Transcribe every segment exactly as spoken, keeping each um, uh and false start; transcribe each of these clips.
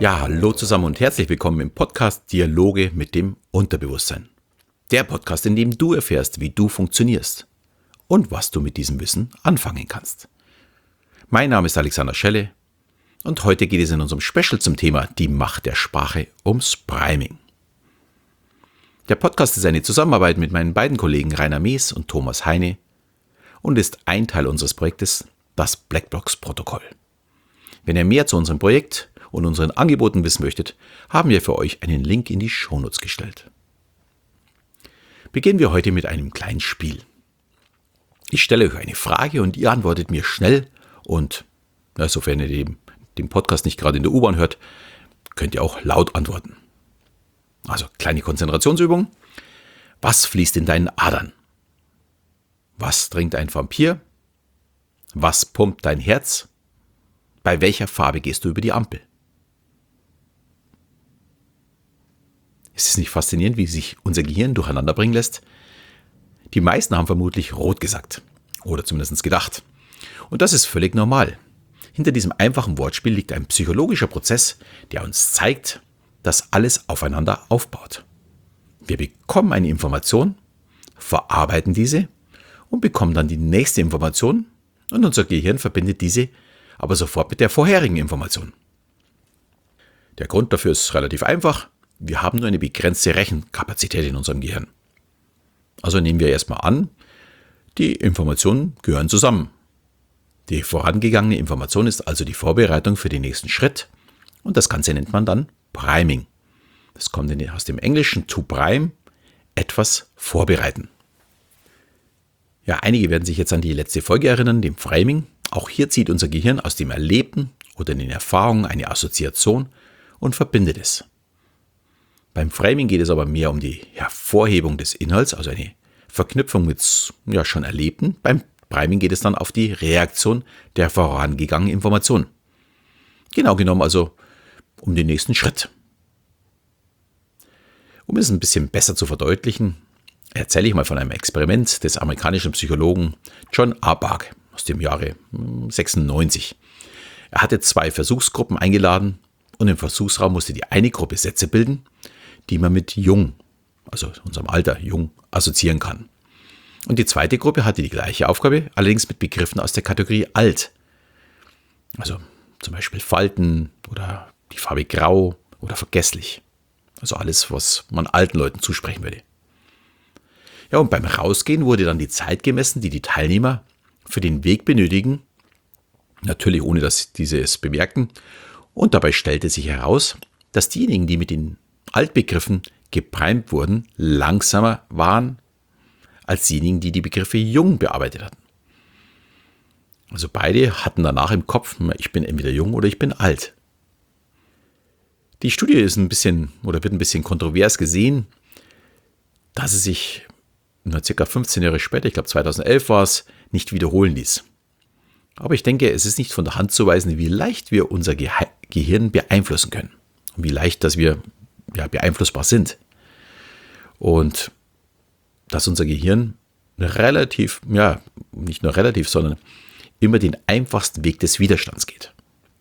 Ja, hallo zusammen und herzlich willkommen im Podcast Dialoge mit dem Unterbewusstsein. Der Podcast, in dem du erfährst, wie du funktionierst und was du mit diesem Wissen anfangen kannst. Mein Name ist Alexander Schelle und heute geht es in unserem Special zum Thema Die Macht der Sprache ums Priming. Der Podcast ist eine Zusammenarbeit mit meinen beiden Kollegen Rainer Mees und Thomas Heine und ist ein Teil unseres Projektes, das Blackbox-Protokoll. Wenn ihr mehr zu unserem Projekt und unseren Angeboten wissen möchtet, haben wir für euch einen Link in die Shownotes gestellt. Beginnen wir heute mit einem kleinen Spiel. Ich stelle euch eine Frage und ihr antwortet mir schnell und, na, sofern ihr den, den Podcast nicht gerade in der U-Bahn hört, könnt ihr auch laut antworten. Also kleine Konzentrationsübung. Was fließt in deinen Adern? Was trinkt ein Vampir? Was pumpt dein Herz? Bei welcher Farbe gehst du über die Ampel? Ist es nicht faszinierend, wie sich unser Gehirn durcheinander bringen lässt? Die meisten haben vermutlich rot gesagt. Oder zumindest gedacht. Und das ist völlig normal. Hinter diesem einfachen Wortspiel liegt ein psychologischer Prozess, der uns zeigt, dass alles aufeinander aufbaut. Wir bekommen eine Information, verarbeiten diese und bekommen dann die nächste Information und unser Gehirn verbindet diese aber sofort mit der vorherigen Information. Der Grund dafür ist relativ einfach. Wir haben nur eine begrenzte Rechenkapazität in unserem Gehirn. Also nehmen wir erstmal an, die Informationen gehören zusammen. Die vorangegangene Information ist also die Vorbereitung für den nächsten Schritt und das Ganze nennt man dann Priming. Das kommt aus dem Englischen to prime, etwas vorbereiten. Ja, einige werden sich jetzt an die letzte Folge erinnern, dem Framing. Auch hier zieht unser Gehirn aus dem Erlebten oder den Erfahrungen eine Assoziation und verbindet es. Beim Framing geht es aber mehr um die Hervorhebung des Inhalts, also eine Verknüpfung mit ja, schon Erlebten. Beim Priming geht es dann auf die Reaktion der vorangegangenen Information. Genau genommen also um den nächsten Schritt. Um es ein bisschen besser zu verdeutlichen, erzähle ich mal von einem Experiment des amerikanischen Psychologen John Arbach aus dem Jahre sechsundneunzig. Er hatte zwei Versuchsgruppen eingeladen und im Versuchsraum musste die eine Gruppe Sätze bilden, die man mit jung, also unserem Alter jung, assoziieren kann. Und die zweite Gruppe hatte die gleiche Aufgabe, allerdings mit Begriffen aus der Kategorie alt. Also zum Beispiel Falten oder die Farbe grau oder vergesslich. Also alles, was man alten Leuten zusprechen würde. Ja, und beim Rausgehen wurde dann die Zeit gemessen, die die Teilnehmer für den Weg benötigen. Natürlich ohne, dass diese es bemerkten. Und dabei stellte sich heraus, dass diejenigen, die mit den Altbegriffen geprimed wurden, langsamer waren als diejenigen, die die Begriffe jung bearbeitet hatten. Also beide hatten danach im Kopf, ich bin entweder jung oder ich bin alt. Die Studie ist ein bisschen oder wird ein bisschen kontrovers gesehen, dass sie sich nur circa fünfzehn Jahre später, ich glaube zweitausendelf war es, nicht wiederholen ließ. Aber ich denke, es ist nicht von der Hand zu weisen, wie leicht wir unser Ge- Gehirn beeinflussen können. Und wie leicht, dass wir ja, beeinflussbar sind. Und dass unser Gehirn relativ, ja, nicht nur relativ, sondern immer den einfachsten Weg des Widerstands geht.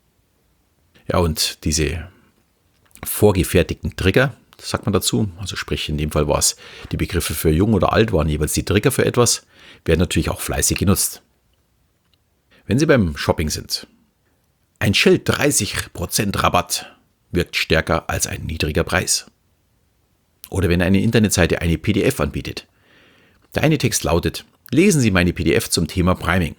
Ja, und diese vorgefertigten Trigger, das sagt man dazu, also sprich in dem Fall war es, die Begriffe für jung oder alt waren jeweils die Trigger für etwas, werden natürlich auch fleißig genutzt. Wenn Sie beim Shopping sind, ein Schild dreißig Prozent Rabatt wirkt stärker als ein niedriger Preis. Oder wenn eine Internetseite eine P D F anbietet. Der eine Text lautet, lesen Sie meine P D F zum Thema Priming.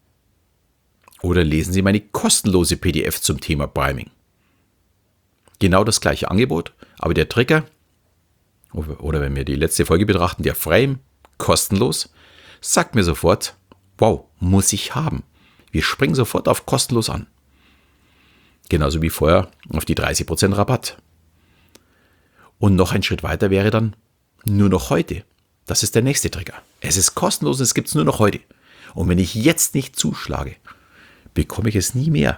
Oder lesen Sie meine kostenlose P D F zum Thema Priming. Genau das gleiche Angebot, aber der Trigger, oder wenn wir die letzte Folge betrachten, der Frame, kostenlos, sagt mir sofort, wow, muss ich haben. Wir springen sofort auf kostenlos an. Genauso wie vorher auf die dreißig Prozent Rabatt. Und noch ein Schritt weiter wäre dann nur noch heute. Das ist der nächste Trigger. Es ist kostenlos, es gibt es nur noch heute. Und wenn ich jetzt nicht zuschlage, bekomme ich es nie mehr.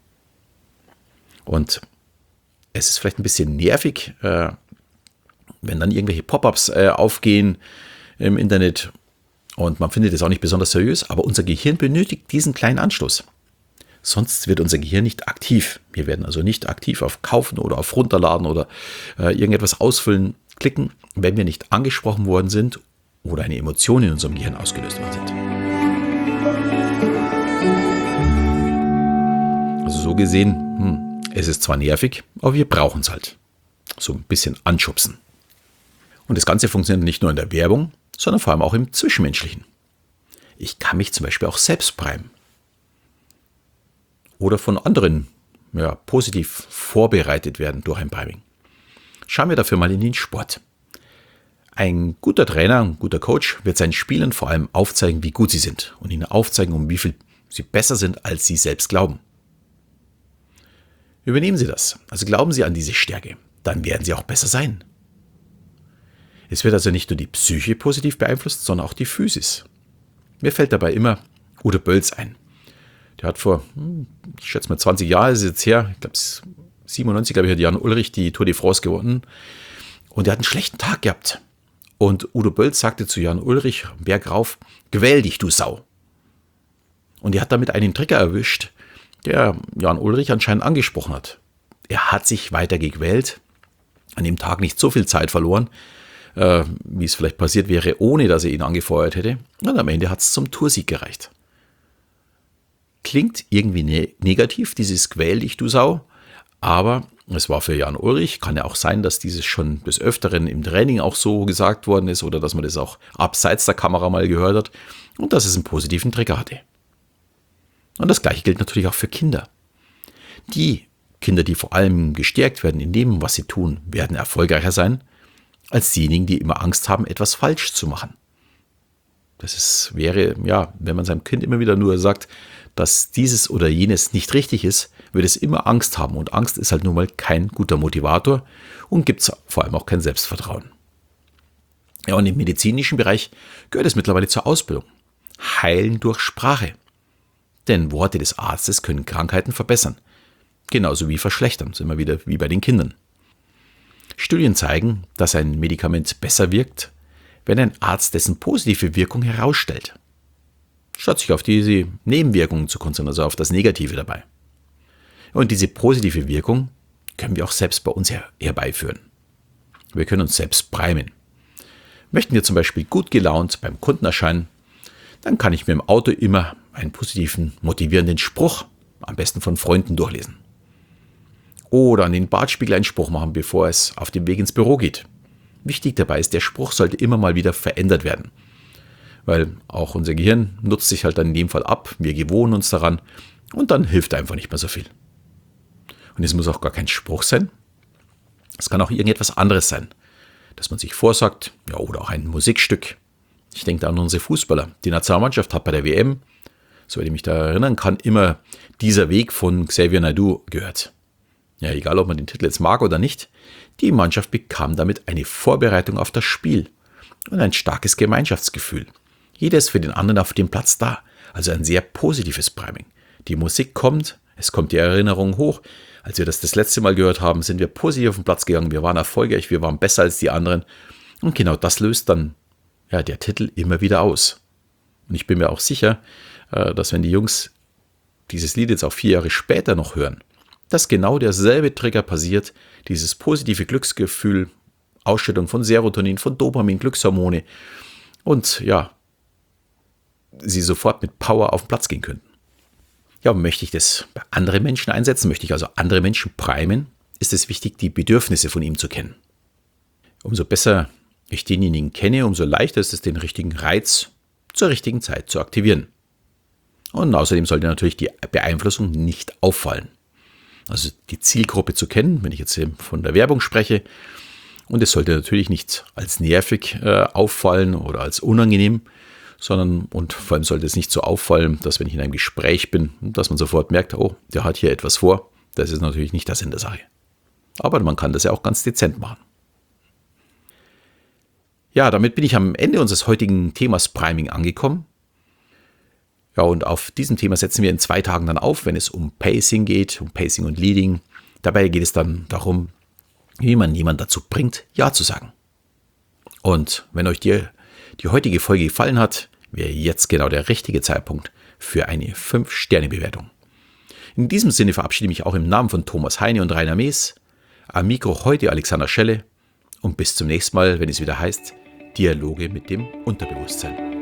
Und es ist vielleicht ein bisschen nervig, äh, wenn dann irgendwelche Pop-ups äh, aufgehen im Internet und man findet es auch nicht besonders seriös, aber unser Gehirn benötigt diesen kleinen Anstoß. Sonst wird unser Gehirn nicht aktiv. Wir werden also nicht aktiv auf Kaufen oder auf Runterladen oder äh, irgendetwas ausfüllen klicken, wenn wir nicht angesprochen worden sind oder eine Emotion in unserem Gehirn ausgelöst worden sind. Also so gesehen, hm, es ist zwar nervig, aber wir brauchen es halt. So ein bisschen anschubsen. Und das Ganze funktioniert nicht nur in der Werbung, sondern vor allem auch im Zwischenmenschlichen. Ich kann mich zum Beispiel auch selbst primen. Oder von anderen ja, positiv vorbereitet werden durch ein Priming. Schauen wir dafür mal in den Sport. Ein guter Trainer, ein guter Coach wird seinen Spielern vor allem aufzeigen, wie gut sie sind und ihnen aufzeigen, um wie viel sie besser sind, als sie selbst glauben. Übernehmen Sie das, also glauben Sie an diese Stärke, dann werden Sie auch besser sein. Es wird also nicht nur die Psyche positiv beeinflusst, sondern auch die Physis. Mir fällt dabei immer Udo Bölz ein. Der hat vor, ich schätze mal zwanzig Jahre ist es jetzt her, ich glaube siebenundneunzig, glaube ich, hat Jan Ullrich die Tour de France gewonnen. Und er hat einen schlechten Tag gehabt. Und Udo Bölz sagte zu Jan Ullrich, bergauf, quäl dich, du Sau. Und er hat damit einen Trigger erwischt, der Jan Ullrich anscheinend angesprochen hat. Er hat sich weiter gequält, an dem Tag nicht so viel Zeit verloren, äh, wie es vielleicht passiert wäre, ohne dass er ihn angefeuert hätte. Und am Ende hat es zum Toursieg gereicht. Klingt irgendwie ne- negativ, dieses Quäl dich, du Sau, aber es war für Jan Ullrich, kann ja auch sein, dass dieses schon des Öfteren im Training auch so gesagt worden ist oder dass man das auch abseits der Kamera mal gehört hat und dass es einen positiven Trigger hatte. Und das Gleiche gilt natürlich auch für Kinder. Die Kinder, die vor allem gestärkt werden in dem, was sie tun, werden erfolgreicher sein, als diejenigen, die immer Angst haben, etwas falsch zu machen. Das ist, wäre, ja, wenn man seinem Kind immer wieder nur sagt, dass dieses oder jenes nicht richtig ist, wird es immer Angst haben. Und Angst ist halt nun mal kein guter Motivator und gibt vor allem auch kein Selbstvertrauen. Ja, und im medizinischen Bereich gehört es mittlerweile zur Ausbildung. Heilen durch Sprache. Denn Worte des Arztes können Krankheiten verbessern. Genauso wie verschlechtern, sind wir wieder wie bei den Kindern. Studien zeigen, dass ein Medikament besser wirkt, wenn ein Arzt dessen positive Wirkung herausstellt, statt sich auf diese Nebenwirkungen zu konzentrieren, also auf das Negative dabei. Und diese positive Wirkung können wir auch selbst bei uns her- herbeiführen. Wir können uns selbst primen. Möchten wir zum Beispiel gut gelaunt beim Kunden erscheinen, dann kann ich mir im Auto immer einen positiven, motivierenden Spruch, am besten von Freunden, durchlesen. Oder an den Bartspiegel einen Spruch machen, bevor es auf dem Weg ins Büro geht. Wichtig dabei ist, der Spruch sollte immer mal wieder verändert werden. Weil auch unser Gehirn nutzt sich halt dann in dem Fall ab, wir gewöhnen uns daran und dann hilft einfach nicht mehr so viel. Und es muss auch gar kein Spruch sein. Es kann auch irgendetwas anderes sein, dass man sich vorsagt, ja, oder auch ein Musikstück. Ich denke da an unsere Fußballer. Die Nationalmannschaft hat bei der W M, soweit ich mich da erinnern kann, immer Dieser Weg von Xavier Naidoo gehört. Ja, egal ob man den Titel jetzt mag oder nicht, die Mannschaft bekam damit eine Vorbereitung auf das Spiel und ein starkes Gemeinschaftsgefühl. Jeder ist für den anderen auf dem Platz da, also ein sehr positives Priming. Die Musik kommt, es kommt die Erinnerung hoch. Als wir das das letzte Mal gehört haben, sind wir positiv auf den Platz gegangen, wir waren erfolgreich, wir waren besser als die anderen. Und genau das löst dann ja, der Titel immer wieder aus. Und ich bin mir auch sicher, dass wenn die Jungs dieses Lied jetzt auch vier Jahre später noch hören, dass genau derselbe Trigger passiert, dieses positive Glücksgefühl, Ausschüttung von Serotonin, von Dopamin, Glückshormone und ja, sie sofort mit Power auf den Platz gehen könnten. Ja, und möchte ich das bei anderen Menschen einsetzen, möchte ich also andere Menschen primen, ist es wichtig, die Bedürfnisse von ihm zu kennen. Umso besser ich denjenigen kenne, umso leichter ist es, den richtigen Reiz zur richtigen Zeit zu aktivieren. Und außerdem sollte natürlich die Beeinflussung nicht auffallen. Also die Zielgruppe zu kennen, wenn ich jetzt von der Werbung spreche. Und es sollte natürlich nicht als nervig äh, auffallen oder als unangenehm, sondern und vor allem sollte es nicht so auffallen, dass wenn ich in einem Gespräch bin, dass man sofort merkt, oh, der hat hier etwas vor. Das ist natürlich nicht der Sinn der Sache. Aber man kann das ja auch ganz dezent machen. Ja, damit bin ich am Ende unseres heutigen Themas Priming angekommen. Ja, und auf diesem Thema setzen wir in zwei Tagen dann auf, wenn es um Pacing geht, um Pacing und Leading. Dabei geht es dann darum, wie man jemanden dazu bringt, Ja zu sagen. Und wenn euch die, die heutige Folge gefallen hat, wäre jetzt genau der richtige Zeitpunkt für eine fünf Sterne Bewertung. In diesem Sinne verabschiede ich mich auch im Namen von Thomas Heine und Rainer Mees. Am Mikro heute Alexander Schelle und bis zum nächsten Mal, wenn es wieder heißt Dialoge mit dem Unterbewusstsein.